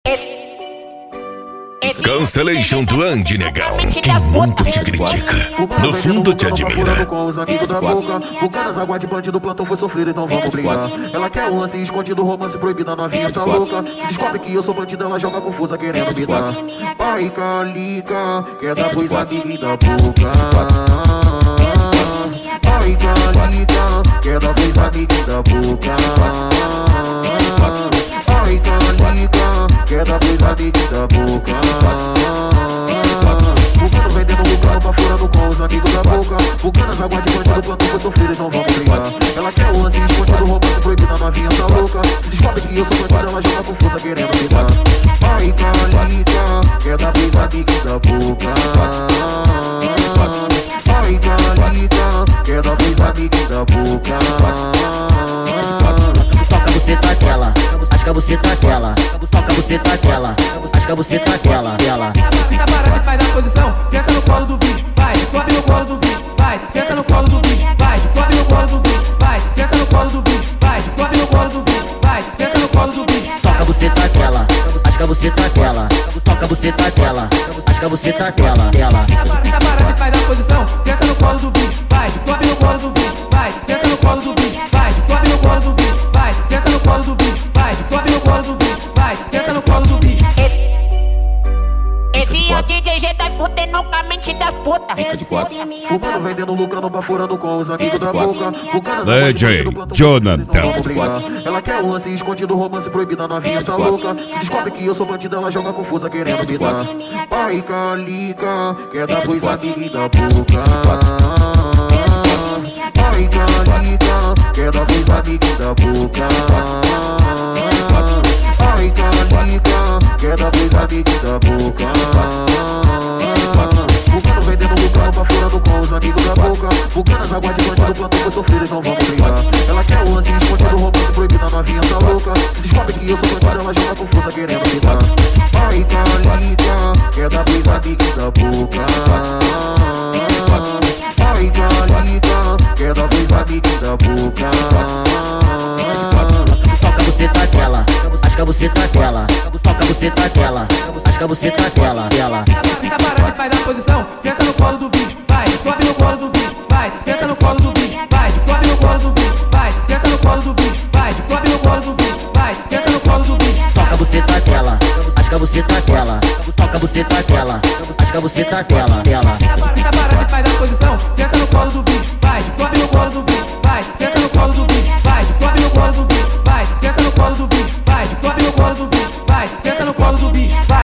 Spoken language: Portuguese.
Constellation do Andy, negão. Quem muito te critica, no fundo te admira. Com os amigos da boca, o cara das águas de bandido, plantão foi sofrido, então vamos brigar. Ela quer um lance escondido, romance proibido, a novinha tá louca. Se descobre que eu sou bandido, ela joga confusa querendo me dar. Pai calica, quer dar pros amigos da boca. Pai calica, quer dar pros amigos da boca. Pai calica, quer dar pros amigos da boca. Fugando, vendendo, lucrando, bafurando com os amigos da boca. Fugando as águas de bandido, plantão foi sofrido, então vamos brigar. Ela quer o lance escondido, romance proibido, a novinha tá louca. Se descobre que eu sou bandido, ela joga confusa querendo me dar. Pai calica, quer dar pros amigos da boca. Pai calica, quer dar pros amigos da boca. Soca você tá tela, acho que você tá tela. Soca você tá tela, acho que você tá tela. Fica parado e faz a posição, senta no colo do bicho, vai, sobe no colo do bicho, vai, senta no colo do bicho, vai, sobe no colo do bicho, vai, senta no colo do bicho, vai, sobe no colo do bicho, vai, senta no colo do bicho. Soca você tá tela, acho que você tá tela. Soca você tá tela, acho que você tá tela. Fica parado e faz a posição, senta no colo do bicho, vai, sobe no colo do bicho, vai, senta no colo do bicho, vai, sobe no colo do bicho, vai, senta no colo do bicho, vai, sobe no colo do bicho, vai, senta no colo do bicho. Esse é o DJ G, tá fudendo com a mente das putas. Fumando, vendendo, lucrando, bafurando com os amigos da boca. DJ Jonathan. Vamos brigar. Ela quer um lance escondido, romance proibido, a novinha tá louca. Se descobre que eu sou bandido, ela joga confusa querendo me dar. Pai calica, quer dar pros amigos da boca. Pai calica, quer dar pros amigos da boca. Pai calica, quer dar pros amigos da boca. Fugando, vendendo, lucrando, bafurando com os amigos da boca. Fugando as águas de bandido, plantão foi sofrido, então vamos brigar. Ela quer o lance escondido, romance proibido, a novinha tá louca. Se descobre que eu sou bandido, ela joga confusa querendo me dar. Pai calica, quer dar pros amigos da boca. Pai calica, quer dar pros amigos da boca. Soca você tá tela, acho que você tá tela. Soca você tá tela, acho que você tá tela. Fica parado e faz a posição, senta no colo do bicho, vai, sobe no colo do bicho, vai, senta no colo do bicho, vai, sobe no colo do bicho, vai, senta no colo do bicho, vai, sobe no colo do bicho, vai, senta no colo do bicho. Soca você tá tela, acho que você tá tela. Soca você tá tela, acho que você tá tela. Fica parado e faz a posição, senta no colo do bicho, vai, sobe no colo do bicho, vai, senta no colo do bicho, vai, sobe no colo do bicho, vai, senta no colo do bicho, vai, sobe no colo do bicho, vai, senta no colo do bicho, vai.